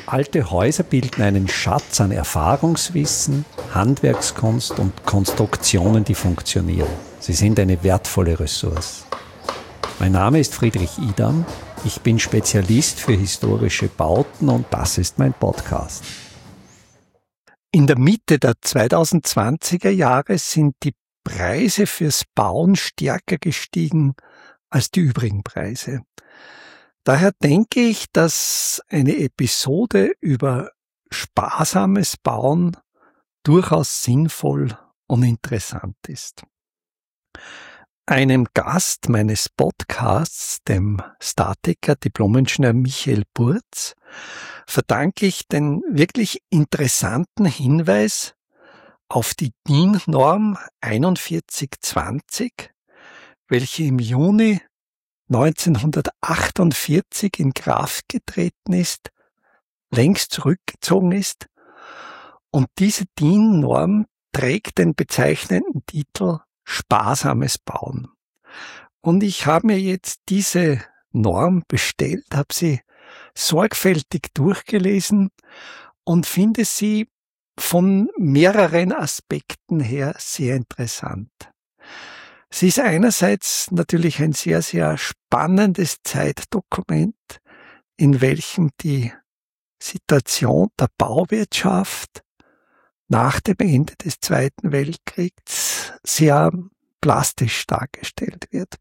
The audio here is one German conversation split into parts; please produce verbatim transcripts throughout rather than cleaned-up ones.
Alte Häuser bilden einen Schatz an Erfahrungswissen, Handwerkskunst und Konstruktionen, die funktionieren. Sie sind eine wertvolle Ressource. Mein Name ist Friedrich Idam. Ich bin Spezialist für historische Bauten und das ist mein Podcast. In der Mitte der zweitausendzwanziger Jahre sind die Preise fürs Bauen stärker gestiegen als die übrigen Preise. Daher denke ich, dass eine Episode über sparsames Bauen durchaus sinnvoll und interessant ist. Einem Gast meines Podcasts, dem Statiker, Diplom-Ingenieur Michael Burz, verdanke ich den wirklich interessanten Hinweis auf die D I N-Norm einundvierzig zwanzig, welche im Juni neunzehnhundertachtundvierzig in Kraft getreten ist, längst zurückgezogen ist, und diese D I N-Norm trägt den bezeichnenden Titel Sparsames Bauen. Und ich habe mir jetzt diese Norm bestellt, habe sie sorgfältig durchgelesen und finde sie von mehreren Aspekten her sehr interessant. Sie ist einerseits natürlich ein sehr, sehr spannendes Zeitdokument, in welchem die Situation der Bauwirtschaft nach dem Ende des Zweiten Weltkriegs sehr plastisch dargestellt wird.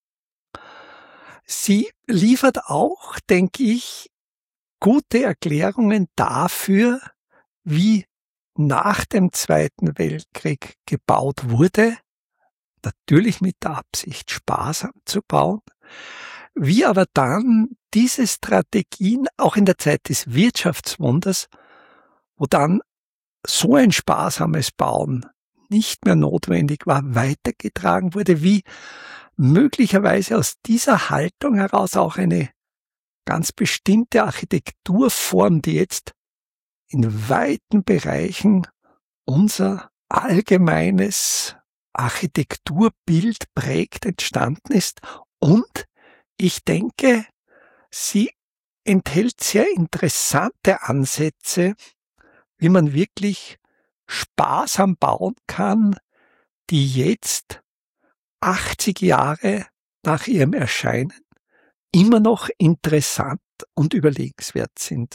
Sie liefert auch, denke ich, gute Erklärungen dafür, wie nach dem Zweiten Weltkrieg gebaut wurde, natürlich mit der Absicht, sparsam zu bauen, wie aber dann diese Strategien auch in der Zeit des Wirtschaftswunders, wo dann so ein sparsames Bauen nicht mehr notwendig war, weitergetragen wurde, wie möglicherweise aus dieser Haltung heraus auch eine ganz bestimmte Architekturform, die jetzt in weiten Bereichen unser allgemeines Architekturbild prägt, entstanden ist. Und ich denke, sie enthält sehr interessante Ansätze, wie man wirklich sparsam bauen kann, die jetzt achtzig Jahre nach ihrem Erscheinen immer noch interessant und überlegenswert sind.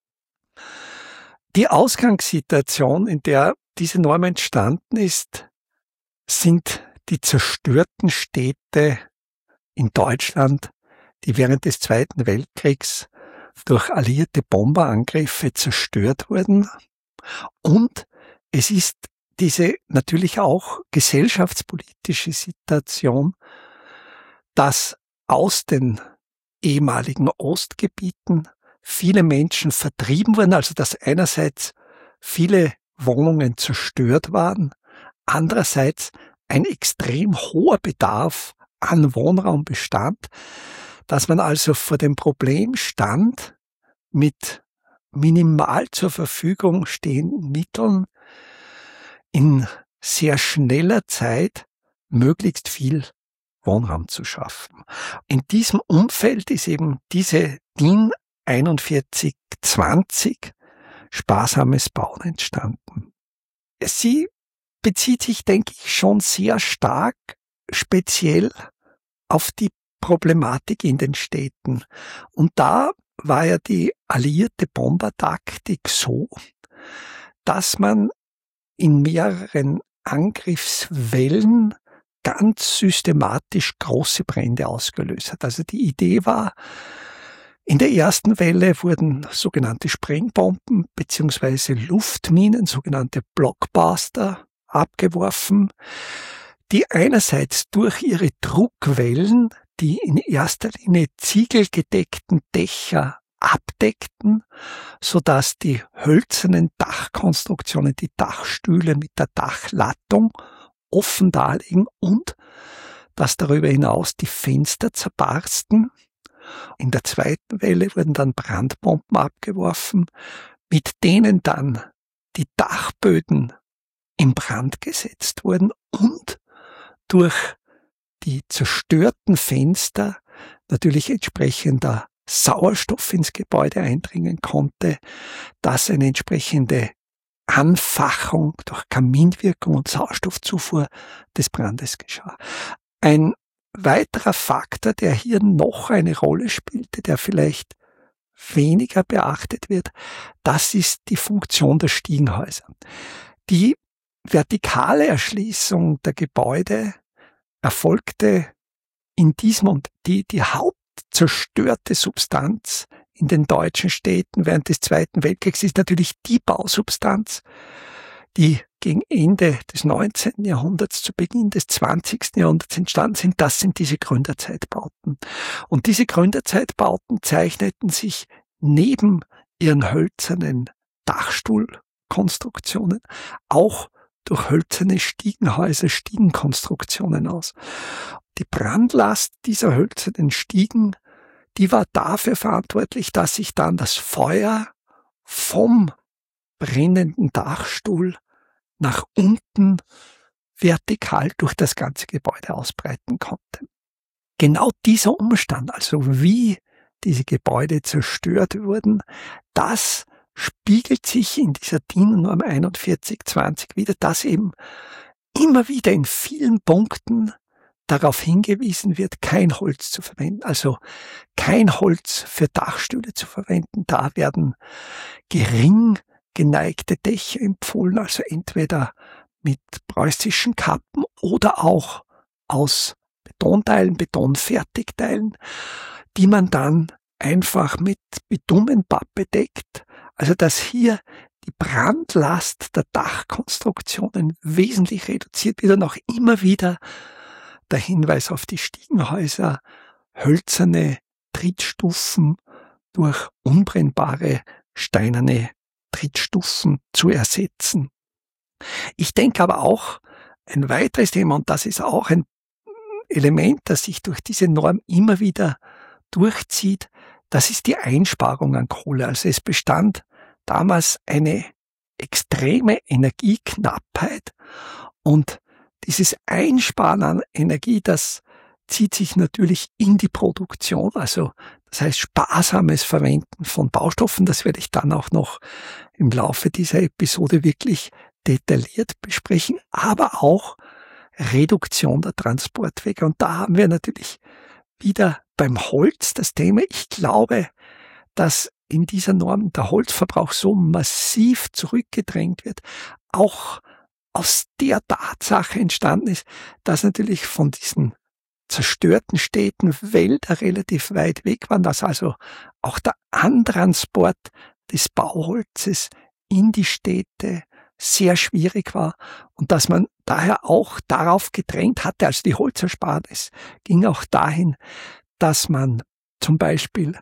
Die Ausgangssituation, in der diese Norm entstanden ist, sind die zerstörten Städte in Deutschland, die während des Zweiten Weltkriegs durch alliierte Bomberangriffe zerstört wurden. Und es ist diese natürlich auch gesellschaftspolitische Situation, dass aus den ehemaligen Ostgebieten viele Menschen vertrieben wurden, also dass einerseits viele Wohnungen zerstört waren, andererseits ein extrem hoher Bedarf an Wohnraum bestand, dass man also vor dem Problem stand, mit minimal zur Verfügung stehenden Mitteln in sehr schneller Zeit möglichst viel Wohnraum zu schaffen. In diesem Umfeld ist eben diese D I N einundvierzig zwanzig sparsames Bauen entstanden. Sie bezieht sich, denke ich, schon sehr stark speziell auf die Problematik in den Städten. Und da war ja die alliierte Bombertaktik so, dass man in mehreren Angriffswellen ganz systematisch große Brände ausgelöst hat. Also die Idee war, in der ersten Welle wurden sogenannte Sprengbomben beziehungsweise Luftminen, sogenannte Blockbuster, abgeworfen, die einerseits durch ihre Druckwellen die in erster Linie ziegelgedeckten Dächer abdeckten, sodass die hölzernen Dachkonstruktionen, die Dachstühle mit der Dachlattung offen daliegen und dass darüber hinaus die Fenster zerbarsten. In der zweiten Welle wurden dann Brandbomben abgeworfen, mit denen dann die Dachböden in Brand gesetzt wurden und durch die zerstörten Fenster natürlich entsprechender Sauerstoff ins Gebäude eindringen konnte, dass eine entsprechende Anfachung durch Kaminwirkung und Sauerstoffzufuhr des Brandes geschah. Ein weiterer Faktor, der hier noch eine Rolle spielte, der vielleicht weniger beachtet wird, das ist die Funktion der Stiegenhäuser. Die vertikale Erschließung der Gebäude erfolgte in diesem, und die, die hauptzerstörte Substanz in den deutschen Städten während des Zweiten Weltkriegs ist natürlich die Bausubstanz, die gegen Ende des neunzehnten Jahrhunderts, zu Beginn des zwanzigsten Jahrhunderts entstanden sind. Das sind diese Gründerzeitbauten. Und diese Gründerzeitbauten zeichneten sich neben ihren hölzernen Dachstuhlkonstruktionen auch durch hölzerne Stiegenhäuser, Stiegenkonstruktionen aus. Die Brandlast dieser hölzernen Stiegen, die war dafür verantwortlich, dass sich dann das Feuer vom brennenden Dachstuhl nach unten vertikal durch das ganze Gebäude ausbreiten konnte. Genau dieser Umstand, also wie diese Gebäude zerstört wurden, das spiegelt sich in dieser D I N-Norm einundvierzig zwanzig wieder, dass eben immer wieder in vielen Punkten darauf hingewiesen wird, kein Holz zu verwenden, also kein Holz für Dachstühle zu verwenden. Da werden gering geneigte Dächer empfohlen, also entweder mit preußischen Kappen oder auch aus Betonteilen, Betonfertigteilen, die man dann einfach mit Bitumenpappe deckt. Also dass hier die Brandlast der Dachkonstruktionen wesentlich reduziert wird und auch immer wieder der Hinweis auf die Stiegenhäuser, hölzerne Trittstufen durch unbrennbare steinerne Trittstufen zu ersetzen. Ich denke aber auch, ein weiteres Thema, und das ist auch ein Element, das sich durch diese Norm immer wieder durchzieht, das ist die Einsparung an Kohle. Also es bestand damals eine extreme Energieknappheit und dieses Einsparen an Energie, das zieht sich natürlich in die Produktion, also das heißt sparsames Verwenden von Baustoffen, das werde ich dann auch noch im Laufe dieser Episode wirklich detailliert besprechen, aber auch Reduktion der Transportwege. Und da haben wir natürlich wieder beim Holz das Thema. Ich glaube, dass in dieser Norm der Holzverbrauch so massiv zurückgedrängt wird, auch aus der Tatsache entstanden ist, dass natürlich von diesen zerstörten Städten Wälder relativ weit weg waren, dass also auch der Antransport des Bauholzes in die Städte sehr schwierig war und dass man daher auch darauf gedrängt hatte, also die Holzersparnis ging auch dahin, dass man zum Beispiel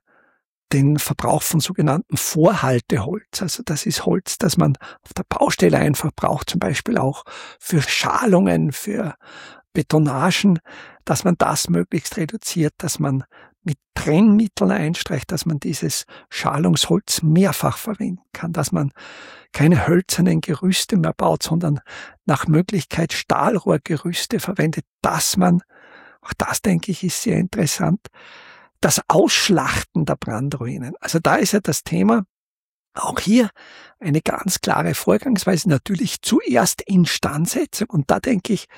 den Verbrauch von sogenannten Vorhalteholz, also das ist Holz, das man auf der Baustelle einfach braucht, zum Beispiel auch für Schalungen, für Betonagen, dass man das möglichst reduziert, dass man mit Trennmitteln einstreicht, dass man dieses Schalungsholz mehrfach verwenden kann, dass man keine hölzernen Gerüste mehr baut, sondern nach Möglichkeit Stahlrohrgerüste verwendet, dass man, auch das denke ich ist sehr interessant, das Ausschlachten der Brandruinen. Also da ist ja das Thema, auch hier eine ganz klare Vorgangsweise, natürlich zuerst Instandsetzung und da denke ich,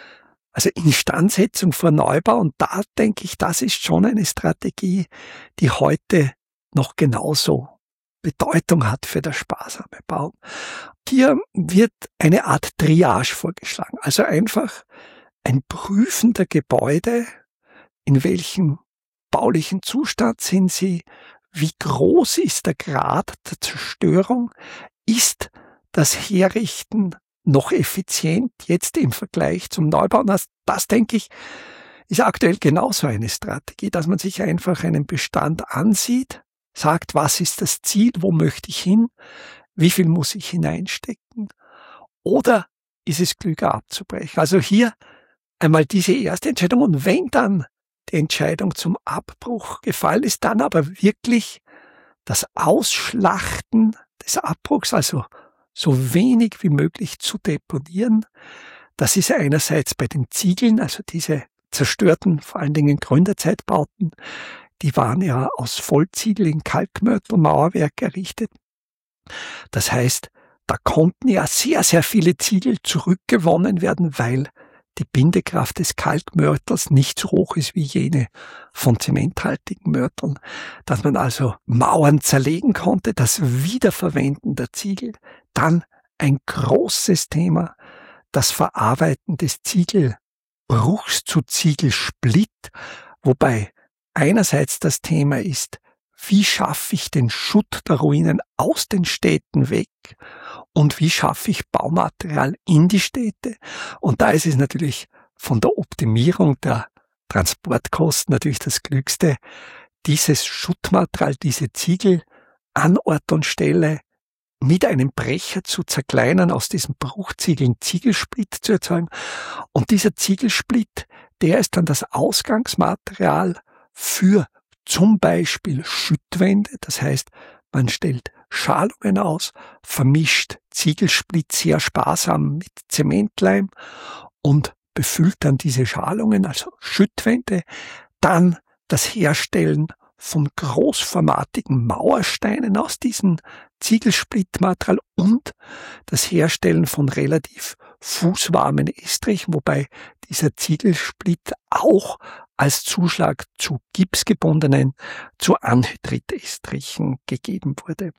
also Instandsetzung vor Neubau und da denke ich, das ist schon eine Strategie, die heute noch genauso Bedeutung hat für das sparsame Bauen. Hier wird eine Art Triage vorgeschlagen, also einfach ein Prüfen der Gebäude, in welchem baulichen Zustand sind sie, wie groß ist der Grad der Zerstörung, ist das Herrichten noch effizient jetzt im Vergleich zum Neubau. Das, das denke ich, ist aktuell genauso eine Strategie, dass man sich einfach einen Bestand ansieht, sagt, was ist das Ziel, wo möchte ich hin, wie viel muss ich hineinstecken oder ist es klüger abzubrechen. Also hier einmal diese erste Entscheidung und wenn dann die Entscheidung zum Abbruch gefallen ist, dann aber wirklich das Ausschlachten des Abbruchs, also so wenig wie möglich zu deponieren. Das ist einerseits bei den Ziegeln, also diese zerstörten, vor allen Dingen Gründerzeitbauten, die waren ja aus Vollziegel in Kalkmörtelmauerwerk errichtet. Das heißt, da konnten ja sehr, sehr viele Ziegel zurückgewonnen werden, weil die Bindekraft des Kalkmörtels nicht so hoch ist wie jene von zementhaltigen Mörteln, dass man also Mauern zerlegen konnte, das Wiederverwenden der Ziegel, dann ein großes Thema, das Verarbeiten des Ziegelbruchs zu Ziegelsplitt, wobei einerseits das Thema ist, wie schaffe ich den Schutt der Ruinen aus den Städten weg und wie schaffe ich Baumaterial in die Städte. Und da ist es natürlich von der Optimierung der Transportkosten natürlich das Klügste, dieses Schuttmaterial, diese Ziegel an Ort und Stelle mit einem Brecher zu zerkleinern, aus diesen Bruchziegeln Ziegelsplitt zu erzeugen. Und dieser Ziegelsplitt, der ist dann das Ausgangsmaterial für zum Beispiel Schüttwände. Das heißt, man stellt Schalungen aus, vermischt Ziegelsplitt sehr sparsam mit Zementleim und befüllt dann diese Schalungen, also Schüttwände. Dann das Herstellen von großformatigen Mauersteinen aus diesem Ziegelsplittmaterial und das Herstellen von relativ fußwarmen Estrichen, wobei dieser Ziegelsplitt auch als Zuschlag zu gipsgebundenen, zu Anhydrit-Estrichen gegeben wurde.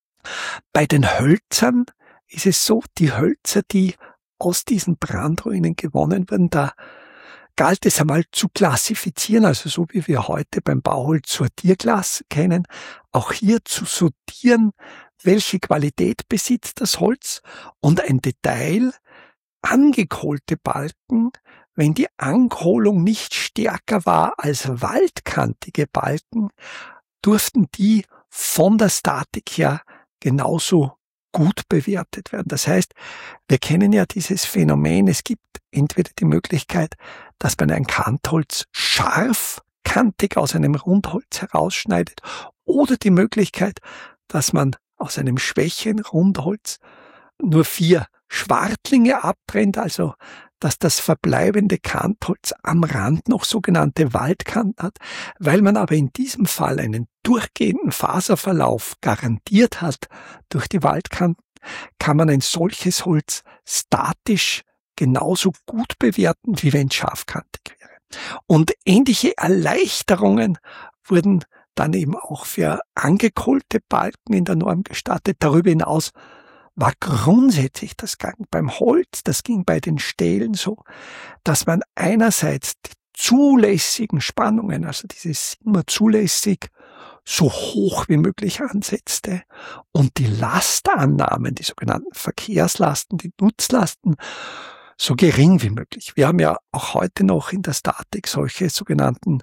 Bei den Hölzern ist es so, die Hölzer, die aus diesen Brandruinen gewonnen wurden, da galt es einmal zu klassifizieren, also so wie wir heute beim Bauholz Sortierglas kennen, auch hier zu sortieren, welche Qualität besitzt das Holz und ein Detail, angekohlte Balken, wenn die Ankohlung nicht stärker war als waldkantige Balken, durften die von der Statik her genauso gut bewertet werden. Das heißt, wir kennen ja dieses Phänomen, es gibt entweder die Möglichkeit, dass man ein Kantholz scharf, kantig aus einem Rundholz herausschneidet oder die Möglichkeit, dass man aus einem schwächeren Rundholz nur vier Schwartlinge abtrennt, also dass das verbleibende Kantholz am Rand noch sogenannte Waldkanten hat. Weil man aber in diesem Fall einen durchgehenden Faserverlauf garantiert hat durch die Waldkanten, kann man ein solches Holz statisch genauso gut bewerten, wie wenn es scharfkantig wäre. Und ähnliche Erleichterungen wurden dann eben auch für angekohlte Balken in der Norm gestattet. Darüber hinaus war grundsätzlich das Gang beim Holz, das ging bei den Stählen so, dass man einerseits die zulässigen Spannungen, also dieses immer zulässig, so hoch wie möglich ansetzte und die Lastannahmen, die sogenannten Verkehrslasten, die Nutzlasten, so gering wie möglich. Wir haben ja auch heute noch in der Statik solche sogenannten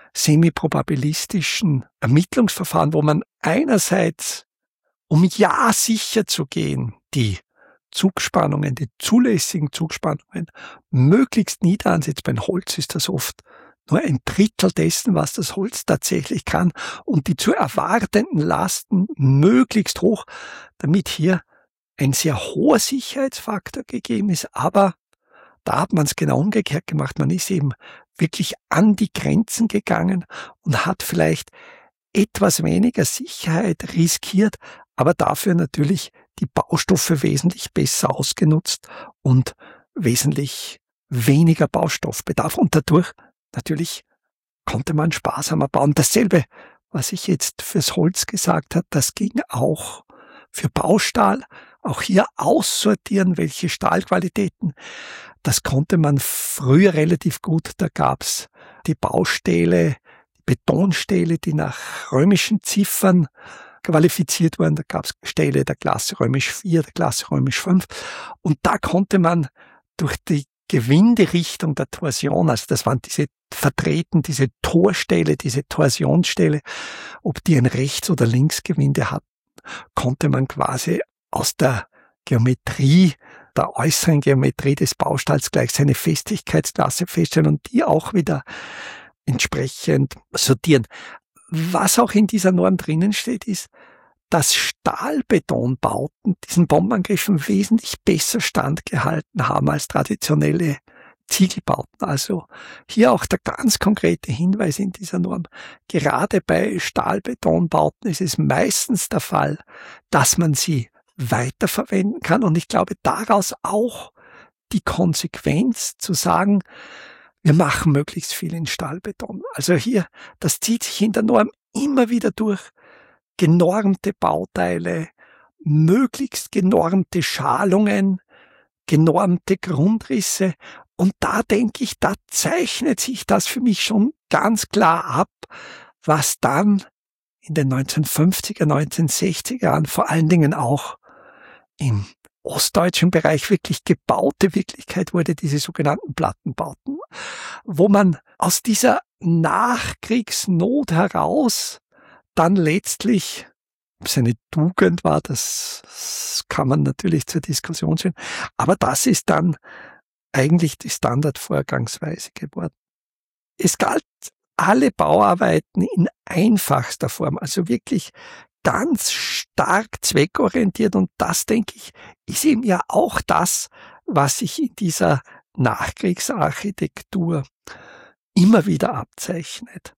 semiprobabilistischen Ermittlungsverfahren, wo man einerseits, um ja sicher zu gehen, die Zugspannungen, die zulässigen Zugspannungen möglichst nieder ansetzt. Beim Holz ist das oft nur ein Drittel dessen, was das Holz tatsächlich kann, und die zu erwartenden Lasten möglichst hoch, damit hier ein sehr hoher Sicherheitsfaktor gegeben ist. Aber da hat man es genau umgekehrt gemacht. Man ist eben wirklich an die Grenzen gegangen und hat vielleicht etwas weniger Sicherheit riskiert, aber dafür natürlich die Baustoffe wesentlich besser ausgenutzt und wesentlich weniger Baustoffbedarf. Und dadurch natürlich konnte man sparsamer bauen. Dasselbe, was ich jetzt fürs Holz gesagt habe, das ging auch für Baustahl. Auch hier aussortieren, welche Stahlqualitäten. Das konnte man früher relativ gut. Da gab's die Baustähle, die Betonstähle, die nach römischen Ziffern qualifiziert wurden. Da gab's Stähle der Klasse römisch vier, der Klasse römisch fünf. Und da konnte man durch die Gewinderichtung der Torsion, also das waren diese Vertreten, diese Torstähle, diese Torsionsstähle, ob die ein Rechts- oder Linksgewinde hatten, konnte man quasi aus der Geometrie, der äußeren Geometrie des Baustalls gleich seine Festigkeitsklasse feststellen und die auch wieder entsprechend sortieren. Was auch in dieser Norm drinnen steht, ist, dass Stahlbetonbauten diesen Bombenangriffen wesentlich besser standgehalten haben als traditionelle Ziegelbauten. Also hier auch der ganz konkrete Hinweis in dieser Norm. Gerade bei Stahlbetonbauten ist es meistens der Fall, dass man sie weiterverwenden kann. Und ich glaube, daraus auch die Konsequenz zu sagen, wir machen möglichst viel in Stahlbeton. Also hier, das zieht sich in der Norm immer wieder durch. Genormte Bauteile, möglichst genormte Schalungen, genormte Grundrisse. Und da denke ich, da zeichnet sich das für mich schon ganz klar ab, was dann in den neunzehnhundertfünfziger, neunzehnhundertsechziger Jahren vor allen Dingen auch im ostdeutschen Bereich wirklich gebaute Wirklichkeit wurde, diese sogenannten Plattenbauten, wo man aus dieser Nachkriegsnot heraus dann letztlich, ob es eine Tugend war, das, das kann man natürlich zur Diskussion stellen, aber das ist dann eigentlich die Standardvorgangsweise geworden. Es galt alle Bauarbeiten in einfachster Form, also wirklich ganz stark zweckorientiert, und das, denke ich, ist eben ja auch das, was sich in dieser Nachkriegsarchitektur immer wieder abzeichnet.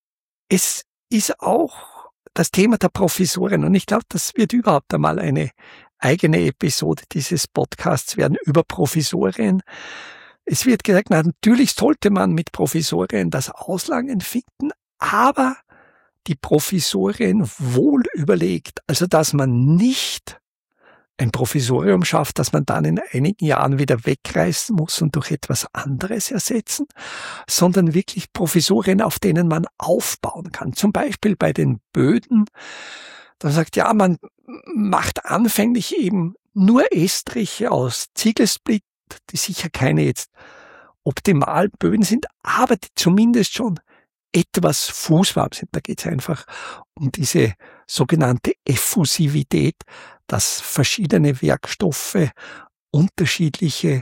Es ist auch das Thema der Provisorien, und ich glaube, das wird überhaupt einmal eine eigene Episode dieses Podcasts werden über Provisorien. Es wird gesagt, na, natürlich sollte man mit Provisorien das Auslangen finden, aber die Provisorien wohl überlegt, also dass man nicht ein Provisorium schafft, dass man dann in einigen Jahren wieder wegreißen muss und durch etwas anderes ersetzen, sondern wirklich Provisorien, auf denen man aufbauen kann. Zum Beispiel bei den Böden. Da sagt, ja, man macht anfänglich eben nur Estriche aus Ziegelsplit, die sicher keine jetzt optimalen Böden sind, aber die zumindest schon etwas fußwarm sind. Da geht es einfach um diese sogenannte Effusivität, dass verschiedene Werkstoffe unterschiedliche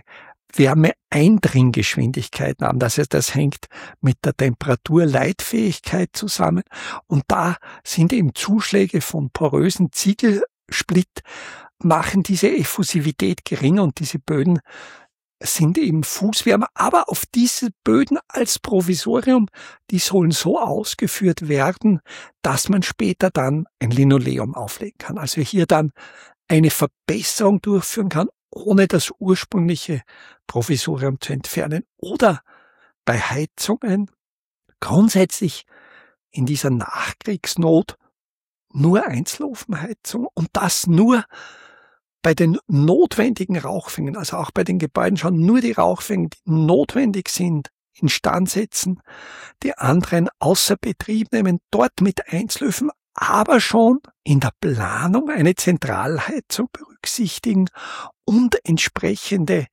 Wärmeeindringgeschwindigkeiten haben. Das heißt, das hängt mit der Temperaturleitfähigkeit zusammen. Und da sind eben Zuschläge von porösen Ziegelsplitt, machen diese Effusivität geringer, und diese Böden sind eben fußwärmer, aber auf diese Böden als Provisorium, die sollen so ausgeführt werden, dass man später dann ein Linoleum auflegen kann. Also hier dann eine Verbesserung durchführen kann, ohne das ursprüngliche Provisorium zu entfernen. Oder bei Heizungen grundsätzlich in dieser Nachkriegsnot nur Einzelofenheizung, und das nur bei den notwendigen Rauchfängen, also auch bei den Gebäuden schon nur die Rauchfänge, die notwendig sind, instand setzen, die anderen außer Betrieb nehmen, dort mit Einzelöfen, aber schon in der Planung eine Zentralheizung berücksichtigen und entsprechende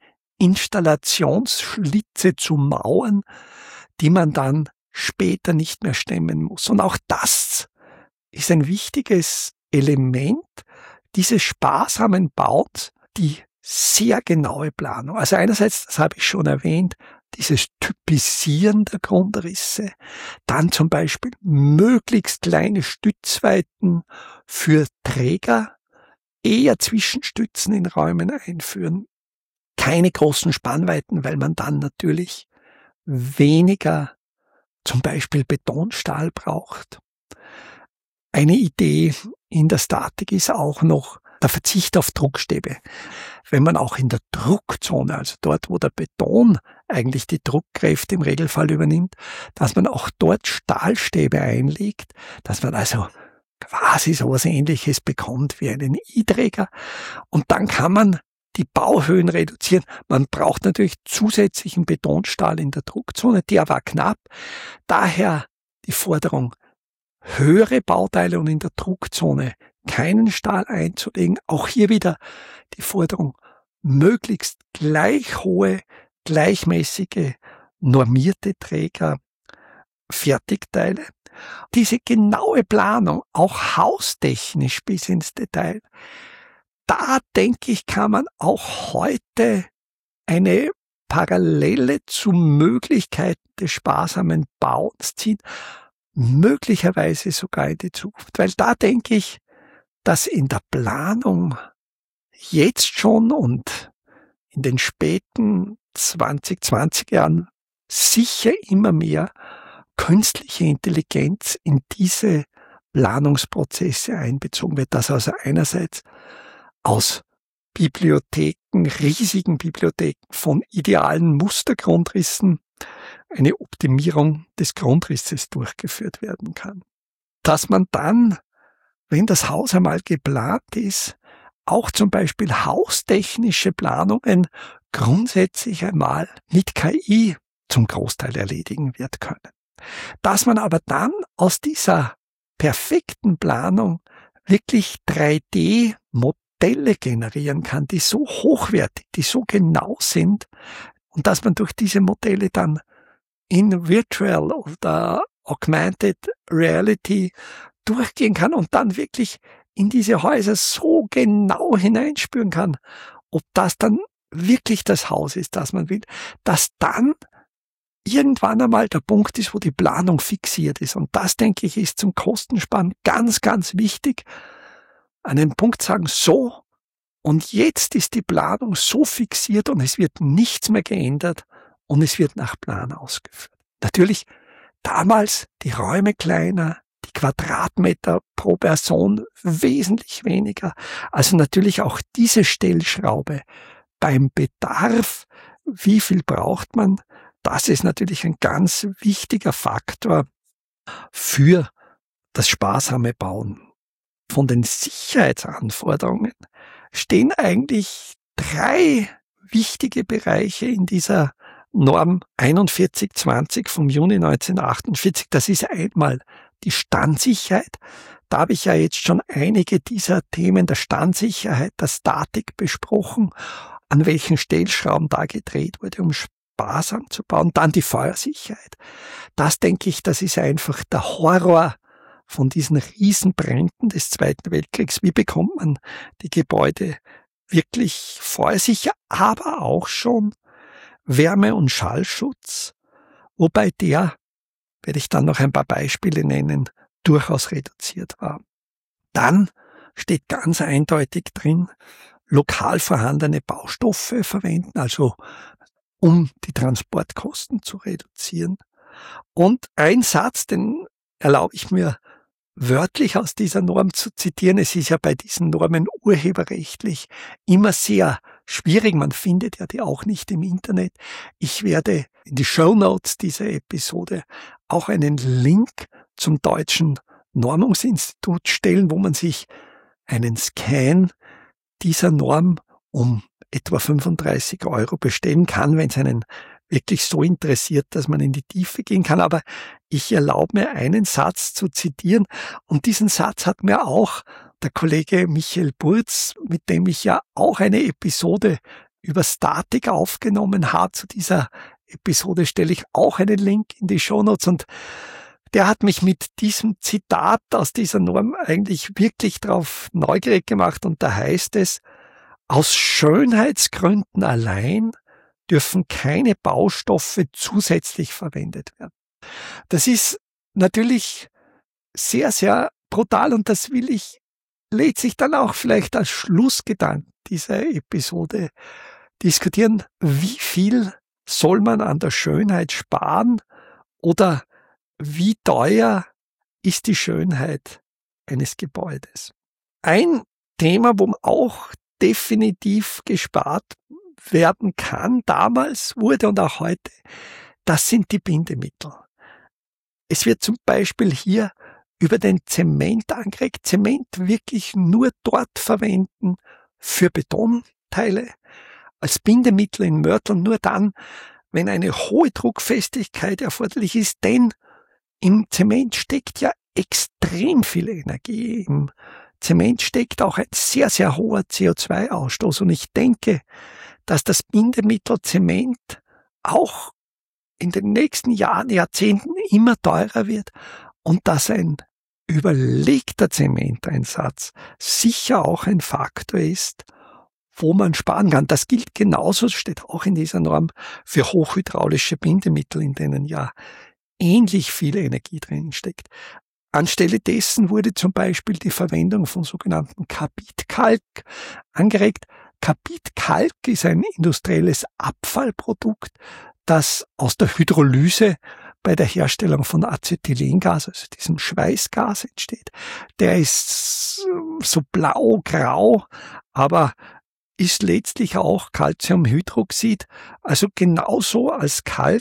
Installationsschlitze zu mauern, die man dann später nicht mehr stemmen muss. Und auch das ist ein wichtiges Element dieses sparsamen Baus, die sehr genaue Planung. Also einerseits, das habe ich schon erwähnt, dieses Typisieren der Grundrisse, dann zum Beispiel möglichst kleine Stützweiten für Träger, eher Zwischenstützen in Räumen einführen, keine großen Spannweiten, weil man dann natürlich weniger zum Beispiel Betonstahl braucht. Eine Idee in der Statik ist auch noch der Verzicht auf Druckstäbe. Wenn man auch in der Druckzone, also dort, wo der Beton eigentlich die Druckkräfte im Regelfall übernimmt, dass man auch dort Stahlstäbe einlegt, dass man also quasi sowas Ähnliches bekommt wie einen I-Träger. Und dann kann man die Bauhöhen reduzieren. Man braucht natürlich zusätzlichen Betonstahl in der Druckzone, der war knapp. Daher die Forderung, höhere Bauteile und in der Druckzone keinen Stahl einzulegen. Auch hier wieder die Forderung, möglichst gleich hohe, gleichmäßige, normierte Träger, Fertigteile. Diese genaue Planung, auch haustechnisch bis ins Detail, da denke ich, kann man auch heute eine Parallele zu Möglichkeiten des sparsamen Bauens ziehen, möglicherweise sogar in die Zukunft. Weil da denke ich, dass in der Planung jetzt schon und in den späten zwanzig, zwanzig Jahren sicher immer mehr künstliche Intelligenz in diese Planungsprozesse einbezogen wird, dass also einerseits aus Bibliotheken, riesigen Bibliotheken von idealen Mustergrundrissen eine Optimierung des Grundrisses durchgeführt werden kann. Dass man dann, wenn das Haus einmal geplant ist, auch zum Beispiel haustechnische Planungen grundsätzlich einmal mit K I zum Großteil erledigen wird können. Dass man aber dann aus dieser perfekten Planung wirklich drei D Modelle generieren kann, die so hochwertig, die so genau sind, und dass man durch diese Modelle dann in Virtual oder Augmented Reality durchgehen kann und dann wirklich in diese Häuser so genau hineinspüren kann, ob das dann wirklich das Haus ist, das man will, dass dann irgendwann einmal der Punkt ist, wo die Planung fixiert ist. Und das, denke ich, ist zum Kostensparen ganz, ganz wichtig. An einem Punkt sagen, so, und jetzt ist die Planung so fixiert und es wird nichts mehr geändert und es wird nach Plan ausgeführt. Natürlich damals die Räume kleiner, die Quadratmeter pro Person wesentlich weniger. Also natürlich auch diese Stellschraube beim Bedarf, wie viel braucht man, das ist natürlich ein ganz wichtiger Faktor für das sparsame Bauen. Von den Sicherheitsanforderungen stehen eigentlich drei wichtige Bereiche in dieser Norm einundvierzig zwanzig vom Juni neunzehnhundertachtundvierzig. Das ist einmal die Standsicherheit. Da habe ich ja jetzt schon einige dieser Themen der Standsicherheit, der Statik besprochen, an welchen Stellschrauben da gedreht wurde, um sparsam zu bauen. Dann die Feuersicherheit. Das, denke ich, das ist einfach der Horror von diesen Riesenbränden des Zweiten Weltkriegs. Wie bekommt man die Gebäude wirklich feuersicher, aber auch schon Wärme- und Schallschutz, wobei der, werde ich dann noch ein paar Beispiele nennen, durchaus reduziert war. Dann steht ganz eindeutig drin, lokal vorhandene Baustoffe verwenden, also um die Transportkosten zu reduzieren. Und ein Satz, den erlaube ich mir wörtlich aus dieser Norm zu zitieren. Es ist ja bei diesen Normen urheberrechtlich immer sehr schwierig. Man findet ja die auch nicht im Internet. Ich werde in die Shownotes dieser Episode auch einen Link zum Deutschen Normungsinstitut stellen, wo man sich einen Scan dieser Norm um etwa fünfunddreißig Euro bestellen kann, wenn es einen wirklich so interessiert, dass man in die Tiefe gehen kann. Aber ich erlaube mir, einen Satz zu zitieren. Und diesen Satz hat mir auch der Kollege Michael Burz, mit dem ich ja auch eine Episode über Statik aufgenommen habe. Zu dieser Episode stelle ich auch einen Link in die Shownotes. Und der hat mich mit diesem Zitat aus dieser Norm eigentlich wirklich drauf neugierig gemacht. Und da heißt es, aus Schönheitsgründen allein dürfen keine Baustoffe zusätzlich verwendet werden. Das ist natürlich sehr, sehr brutal und das will ich, lädt sich dann auch vielleicht als Schlussgedanken dieser Episode diskutieren. Wie viel soll man an der Schönheit sparen oder wie teuer ist die Schönheit eines Gebäudes? Ein Thema, wo man auch definitiv gespart werden kann, damals wurde und auch heute, das sind die Bindemittel. Es wird zum Beispiel hier über den Zement angeregt, Zement wirklich nur dort verwenden für Betonteile, als Bindemittel in Mörteln nur dann, wenn eine hohe Druckfestigkeit erforderlich ist, denn im Zement steckt ja extrem viel Energie. Im Zement steckt auch ein sehr, sehr hoher C O zwei Ausstoß und ich denke, dass das Bindemittel Zement auch in den nächsten Jahren, Jahrzehnten immer teurer wird und dass ein überlegter Zementeinsatz sicher auch ein Faktor ist, wo man sparen kann. Das gilt genauso, steht auch in dieser Norm, für hochhydraulische Bindemittel, in denen ja ähnlich viel Energie drin steckt. Anstelle dessen wurde zum Beispiel die Verwendung von sogenannten Carbidkalk angeregt. Carbidkalk ist ein industrielles Abfallprodukt, das aus der Hydrolyse bei der Herstellung von Acetylengas, also diesem Schweißgas, entsteht. Der ist so blau-grau, aber ist letztlich auch Calciumhydroxid, also genauso als Kalk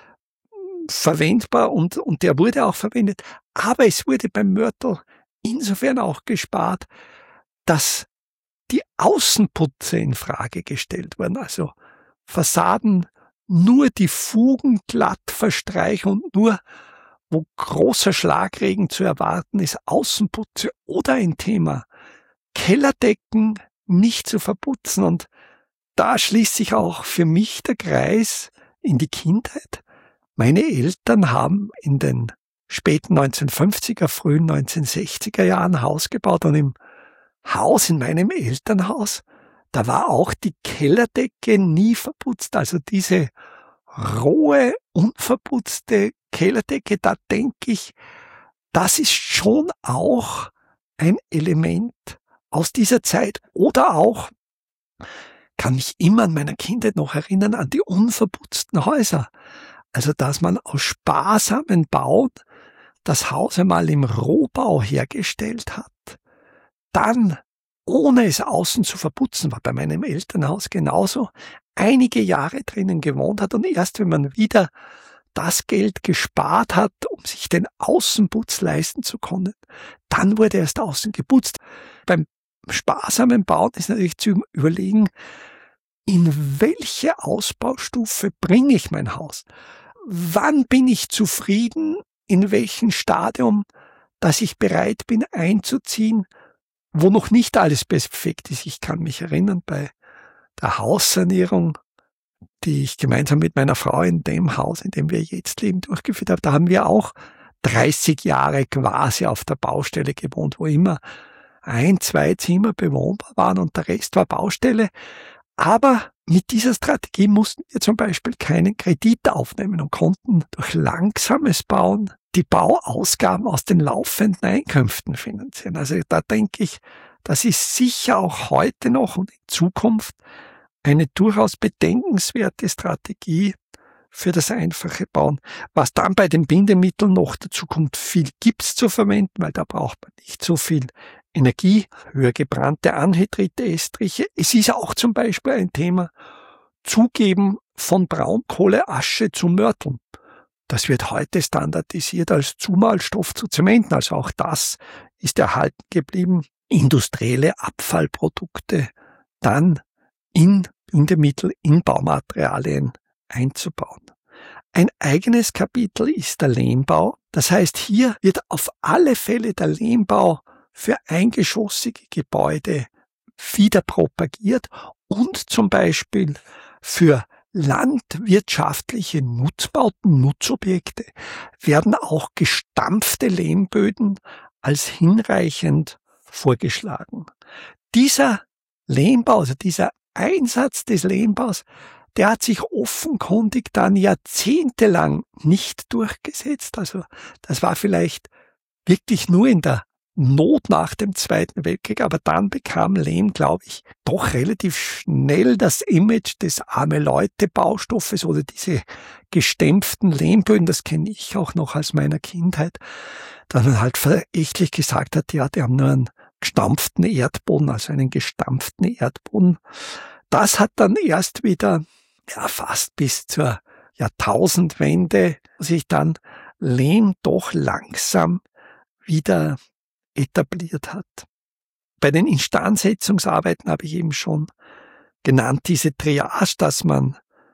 verwendbar, und, und der wurde auch verwendet. Aber es wurde beim Mörtel insofern auch gespart, dass die Außenputze in Frage gestellt wurden, also Fassaden nur die Fugen glatt verstreichen und nur, wo großer Schlagregen zu erwarten ist, Außenputze oder ein Thema, Kellerdecken nicht zu verputzen. Und da schließt sich auch für mich der Kreis in die Kindheit. Meine Eltern haben in den späten neunzehnhundertfünfziger, frühen neunzehnhundertsechziger Jahren ein Haus gebaut, und im Haus, in meinem Elternhaus, da war auch die Kellerdecke nie verputzt. Also diese rohe, unverputzte Kellerdecke, da denke ich, das ist schon auch ein Element aus dieser Zeit. Oder auch, kann mich immer an meiner Kindheit noch erinnern, an die unverputzten Häuser. Also, dass man aus sparsamen Bauen das Haus einmal im Rohbau hergestellt hat, dann, ohne es außen zu verputzen, war bei meinem Elternhaus genauso, einige Jahre drinnen gewohnt hat, und erst wenn man wieder das Geld gespart hat, um sich den Außenputz leisten zu können, dann wurde erst außen geputzt. Beim sparsamen Bauen ist natürlich zu überlegen, in welche Ausbaustufe bringe ich mein Haus? Wann bin ich zufrieden? In welchem Stadium, dass ich bereit bin einzuziehen, wo noch nicht alles perfekt ist? Ich kann mich erinnern, bei der Haussanierung, die ich gemeinsam mit meiner Frau in dem Haus, in dem wir jetzt leben, durchgeführt habe, da haben wir auch dreißig Jahre quasi auf der Baustelle gewohnt, wo immer ein, zwei Zimmer bewohnbar waren und der Rest war Baustelle. Aber mit dieser Strategie mussten wir zum Beispiel keinen Kredit aufnehmen und konnten durch langsames Bauen die Bauausgaben aus den laufenden Einkünften finanzieren. Also da denke ich, das ist sicher auch heute noch und in Zukunft eine durchaus bedenkenswerte Strategie für das einfache Bauen. Was dann bei den Bindemitteln noch dazu kommt, viel Gips zu verwenden, weil da braucht man nicht so viel Energie, höher gebrannte Anhydrite, Estriche. Es ist auch zum Beispiel ein Thema, Zugeben von Braunkohleasche zu Mörteln. Das wird heute standardisiert als Zumalstoff zu Zementen. Also auch das ist erhalten geblieben. Industrielle Abfallprodukte dann in Bindemittel, in Baumaterialien einzubauen. Ein eigenes Kapitel ist der Lehmbau. Das heißt, hier wird auf alle Fälle der Lehmbau für eingeschossige Gebäude wieder propagiert und zum Beispiel für landwirtschaftliche Nutzbauten, Nutzobjekte werden auch gestampfte Lehmböden als hinreichend vorgeschlagen. Dieser Lehmbau, also dieser Einsatz des Lehmbaus, der hat sich offenkundig dann jahrzehntelang nicht durchgesetzt. Also das war vielleicht wirklich nur in der Not nach dem Zweiten Weltkrieg, aber dann bekam Lehm, glaube ich, doch relativ schnell das Image des Arme-Leute-Baustoffes oder diese gestempften Lehmböden, das kenne ich auch noch aus meiner Kindheit, dass man halt verächtlich gesagt hat, ja, die haben nur einen gestampften Erdboden, also einen gestampften Erdboden. Das hat dann erst wieder, ja, fast bis zur Jahrtausendwende sich dann Lehm doch langsam wieder etabliert hat. Bei den Instandsetzungsarbeiten habe ich eben schon genannt, diese Triage, dass man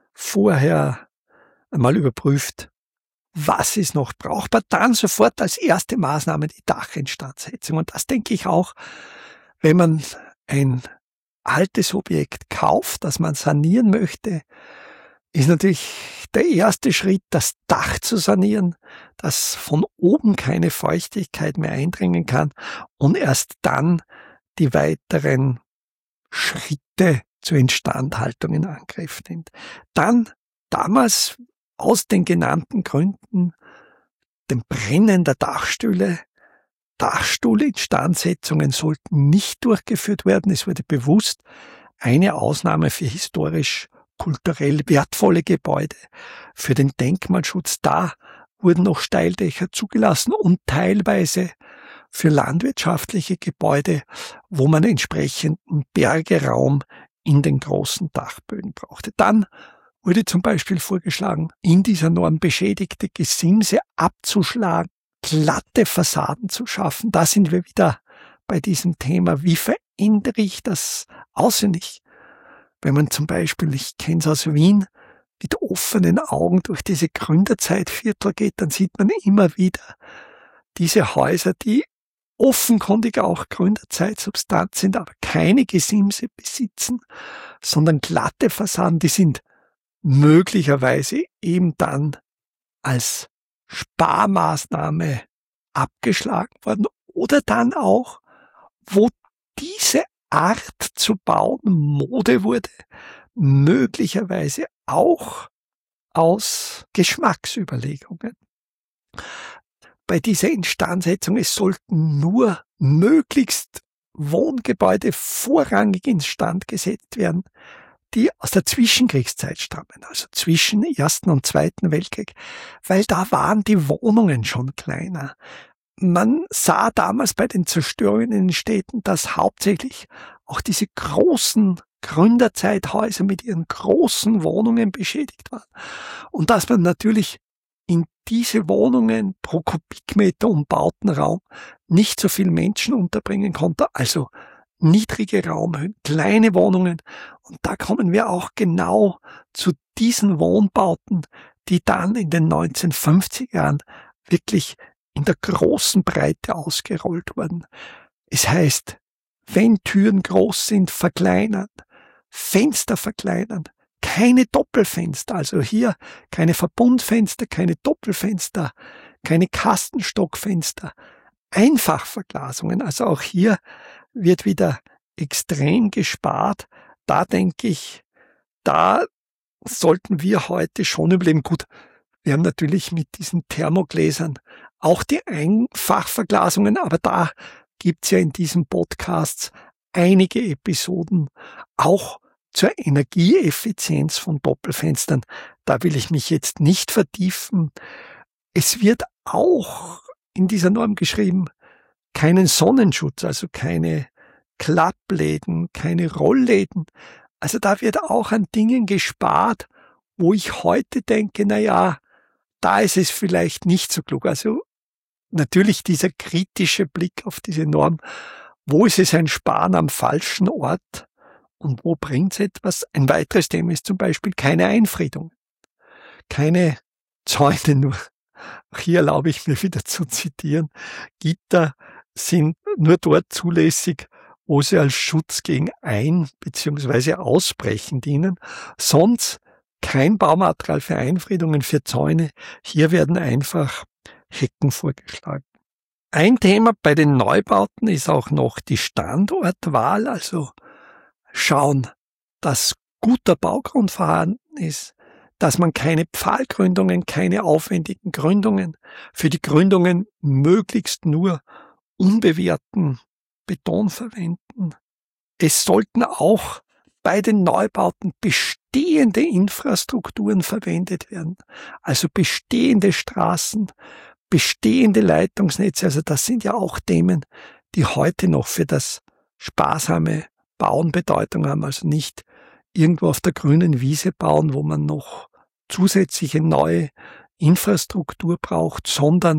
vorher einmal überprüft, was ist noch brauchbar, dann sofort als erste Maßnahme die Dachinstandsetzung. Und das denke ich auch, wenn man ein altes Objekt kauft, das man sanieren möchte, ist natürlich der erste Schritt, das Dach zu sanieren, dass von oben keine Feuchtigkeit mehr eindringen kann und erst dann die weiteren Schritte zur Instandhaltung in Angriff nimmt. Dann damals aus den genannten Gründen dem Brennen der Dachstühle. Dachstuhlinstandsetzungen sollten nicht durchgeführt werden. Es wurde bewusst eine Ausnahme für historisch kulturell wertvolle Gebäude. Für den Denkmalschutz, da wurden noch Steildächer zugelassen und teilweise für landwirtschaftliche Gebäude, wo man entsprechenden Bergeraum in den großen Dachböden brauchte. Dann wurde zum Beispiel vorgeschlagen, in dieser Norm beschädigte Gesimse abzuschlagen, glatte Fassaden zu schaffen. Da sind wir wieder bei diesem Thema, wie verändere ich das auswendig? Wenn man zum Beispiel, ich kenne es aus Wien, mit offenen Augen durch diese Gründerzeitviertel geht, dann sieht man immer wieder diese Häuser, die offenkundig auch Gründerzeitsubstanz sind, aber keine Gesimse besitzen, sondern glatte Fassaden, die sind möglicherweise eben dann als Sparmaßnahme abgeschlagen worden oder dann auch, wo diese Art zu bauen Mode wurde, möglicherweise auch aus Geschmacksüberlegungen. Bei dieser Instandsetzung, es sollten nur möglichst Wohngebäude vorrangig instand gesetzt werden, die aus der Zwischenkriegszeit stammen, also zwischen Ersten und Zweiten Weltkrieg, weil da waren die Wohnungen schon kleiner. Man sah damals bei den Zerstörungen in den Städten, dass hauptsächlich auch diese großen Gründerzeithäuser mit ihren großen Wohnungen beschädigt waren und dass man natürlich in diese Wohnungen pro Kubikmeter umbauten Raum nicht so viel Menschen unterbringen konnte, also niedrige Raumhöhen, kleine Wohnungen. Und da kommen wir auch genau zu diesen Wohnbauten, die dann in den neunzehnhundertfünfziger Jahren wirklich in der großen Breite ausgerollt wurden. Es heißt, wenn Türen groß sind, verkleinern, Fenster verkleinern, keine Doppelfenster, also hier keine Verbundfenster, keine Doppelfenster, keine Kastenstockfenster, Einfachverglasungen, also auch hier wird wieder extrem gespart. Da denke ich, da sollten wir heute schon überleben. Gut, wir haben natürlich mit diesen Thermogläsern auch die Einfachverglasungen, aber da gibt's ja in diesem Podcast einige Episoden auch zur Energieeffizienz von Doppelfenstern. Da will ich mich jetzt nicht vertiefen. Es wird auch in dieser Norm geschrieben, keinen Sonnenschutz, also keine Klappläden, keine Rollläden. Also da wird auch an Dingen gespart, wo ich heute denke, na ja, da ist es vielleicht nicht so klug. Also natürlich dieser kritische Blick auf diese Norm. Wo ist es ein Sparen am falschen Ort und wo bringt es etwas? Ein weiteres Thema ist zum Beispiel keine Einfriedung. Keine Zäune, nur hier erlaube ich mir wieder zu zitieren. Gitter sind nur dort zulässig, wo sie als Schutz gegen Ein- bzw. Ausbrechen dienen. Sonst kein Baumaterial für Einfriedungen, für Zäune. Hier werden einfach Hecken vorgeschlagen. Ein Thema bei den Neubauten ist auch noch die Standortwahl, also schauen, dass guter Baugrund vorhanden ist, dass man keine Pfahlgründungen, keine aufwendigen Gründungen, für die Gründungen möglichst nur unbewehrten Beton verwenden. Es sollten auch bei den Neubauten bestehende Infrastrukturen verwendet werden, also bestehende Straßen, bestehende Leitungsnetze, also das sind ja auch Themen, die heute noch für das sparsame Bauen Bedeutung haben, also nicht irgendwo auf der grünen Wiese bauen, wo man noch zusätzliche neue Infrastruktur braucht, sondern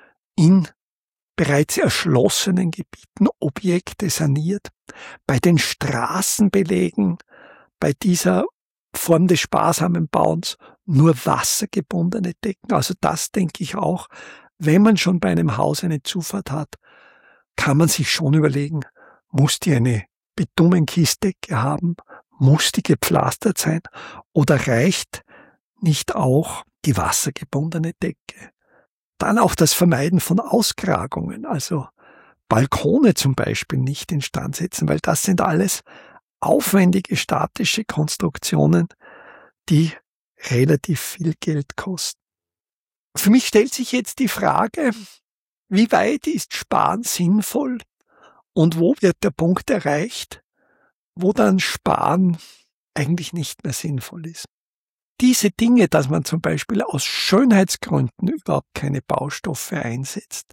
in bereits erschlossenen Gebieten Objekte saniert, bei den Straßenbelägen, bei dieser Form des sparsamen Bauens nur wassergebundene Decken. Also das denke ich auch, wenn man schon bei einem Haus eine Zufahrt hat, kann man sich schon überlegen, muss die eine Bitumenkiesdecke haben, muss die gepflastert sein oder reicht nicht auch die wassergebundene Decke? Dann auch das Vermeiden von Auskragungen, also Balkone zum Beispiel nicht instand setzen, weil das sind alles aufwendige statische Konstruktionen, die relativ viel Geld kosten. Für mich stellt sich jetzt die Frage, wie weit ist Sparen sinnvoll und wo wird der Punkt erreicht, wo dann Sparen eigentlich nicht mehr sinnvoll ist. Diese Dinge, dass man zum Beispiel aus Schönheitsgründen überhaupt keine Baustoffe einsetzt,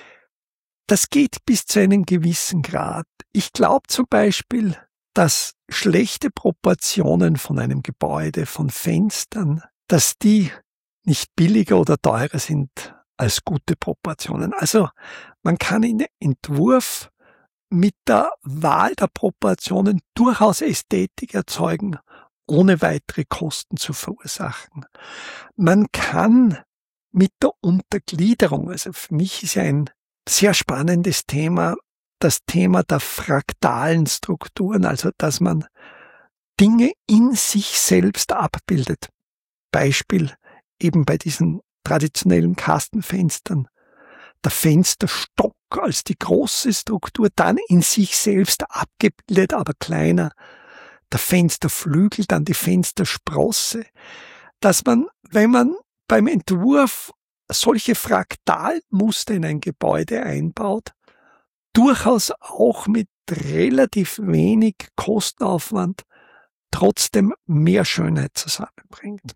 das geht bis zu einem gewissen Grad. Ich glaube zum Beispiel, dass schlechte Proportionen von einem Gebäude, von Fenstern, dass die nicht billiger oder teurer sind als gute Proportionen. Also man kann in Entwurf mit der Wahl der Proportionen durchaus Ästhetik erzeugen, ohne weitere Kosten zu verursachen. Man kann mit der Untergliederung, also für mich ist ja ein sehr spannendes Thema, das Thema der fraktalen Strukturen, also dass man Dinge in sich selbst abbildet. Beispiel eben bei diesen traditionellen Kastenfenstern. Der Fensterstock als die große Struktur, dann in sich selbst abgebildet, aber kleiner. Der Fensterflügel, dann die Fenstersprosse. Dass man, wenn man beim Entwurf solche Fraktalmuster in ein Gebäude einbaut, durchaus auch mit relativ wenig Kostenaufwand trotzdem mehr Schönheit zusammenbringt.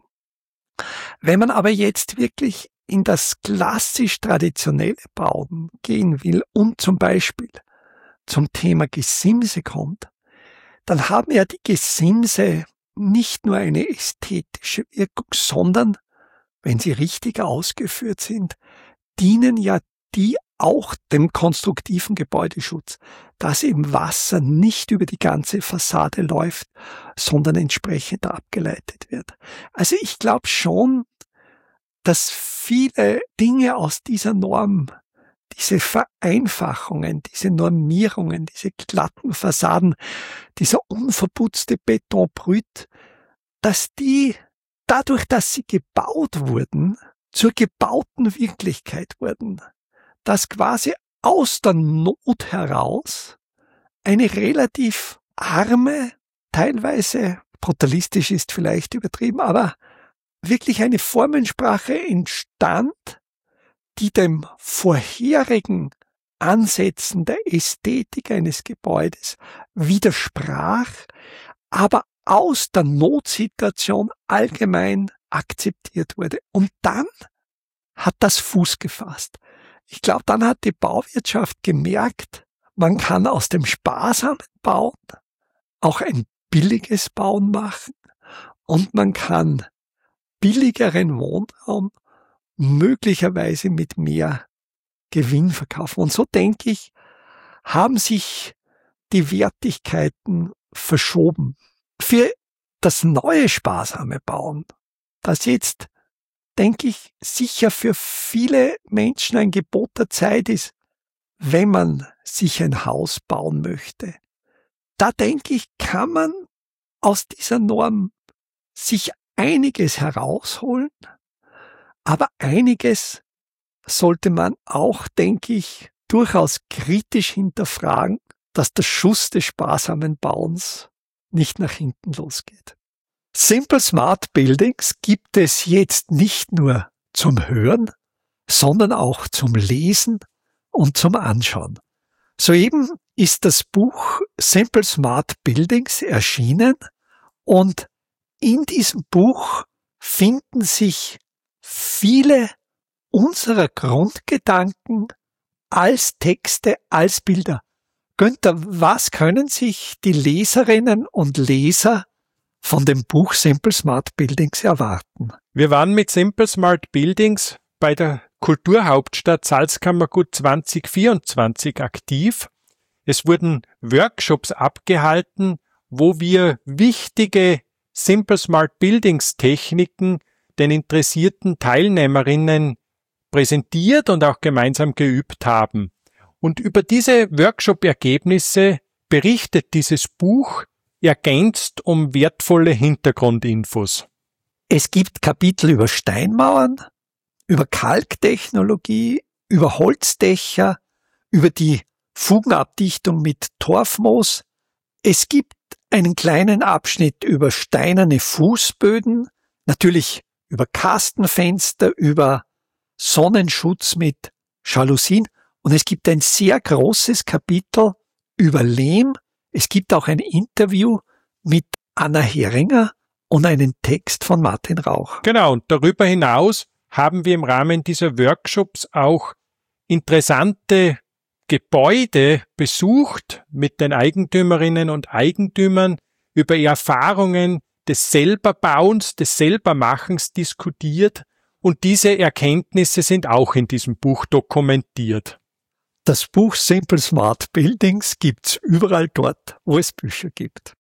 Wenn man aber jetzt wirklich in das klassisch traditionelle Bauen gehen will und zum Beispiel zum Thema Gesimse kommt, dann haben ja die Gesimse nicht nur eine ästhetische Wirkung, sondern, wenn sie richtig ausgeführt sind, dienen ja die auch dem konstruktiven Gebäudeschutz, dass eben Wasser nicht über die ganze Fassade läuft, sondern entsprechend abgeleitet wird. Also ich glaube schon, dass viele Dinge aus dieser Norm, diese Vereinfachungen, diese Normierungen, diese glatten Fassaden, dieser unverputzte Betonbrüt, dass die dadurch, dass sie gebaut wurden, zur gebauten Wirklichkeit wurden. Dass quasi aus der Not heraus eine relativ arme, teilweise brutalistisch ist vielleicht übertrieben, aber wirklich eine Formensprache entstand, die dem vorherigen Ansätzen der Ästhetik eines Gebäudes widersprach, aber aus der Notsituation allgemein akzeptiert wurde. Und dann hat das Fuß gefasst. Ich glaube, dann hat die Bauwirtschaft gemerkt, man kann aus dem sparsamen Bauen auch ein billiges Bauen machen und man kann billigeren Wohnraum möglicherweise mit mehr Gewinn verkaufen. Und so denke ich, haben sich die Wertigkeiten verschoben. Für das neue sparsame Bauen, das jetzt, denke ich, sicher für viele Menschen ein Gebot der Zeit ist, wenn man sich ein Haus bauen möchte. Da denke ich, kann man aus dieser Norm sich einiges herausholen, aber einiges sollte man auch, denke ich, durchaus kritisch hinterfragen, dass der Schuss des sparsamen Bauens nicht nach hinten losgeht. Simple Smart Buildings gibt es jetzt nicht nur zum Hören, sondern auch zum Lesen und zum Anschauen. Soeben ist das Buch Simple Smart Buildings erschienen und in diesem Buch finden sich viele unserer Grundgedanken als Texte, als Bilder. Günther, was können sich die Leserinnen und Leser von dem Buch Simple Smart Buildings erwarten? Wir waren mit Simple Smart Buildings bei der Kulturhauptstadt Salzkammergut zwanzig vierundzwanzig aktiv. Es wurden Workshops abgehalten, wo wir wichtige Simple Smart Buildings Techniken den interessierten Teilnehmerinnen präsentiert und auch gemeinsam geübt haben. Und über diese Workshop-Ergebnisse berichtet dieses Buch, ergänzt um wertvolle Hintergrundinfos. Es gibt Kapitel über Steinmauern, über Kalktechnologie, über Holzdächer, über die Fugenabdichtung mit Torfmoos. Es gibt einen kleinen Abschnitt über steinerne Fußböden, natürlich über Kastenfenster, über Sonnenschutz mit Jalousien. Und es gibt ein sehr großes Kapitel über Lehm. Es gibt auch ein Interview mit Anna Heringer und einen Text von Martin Rauch. Genau, und darüber hinaus haben wir im Rahmen dieser Workshops auch interessante Gebäude besucht, mit den Eigentümerinnen und Eigentümern über ihre Erfahrungen des Selberbauens, des Selbermachens diskutiert, und diese Erkenntnisse sind auch in diesem Buch dokumentiert. Das Buch Simple Smart Buildings gibt's überall dort, wo es Bücher gibt.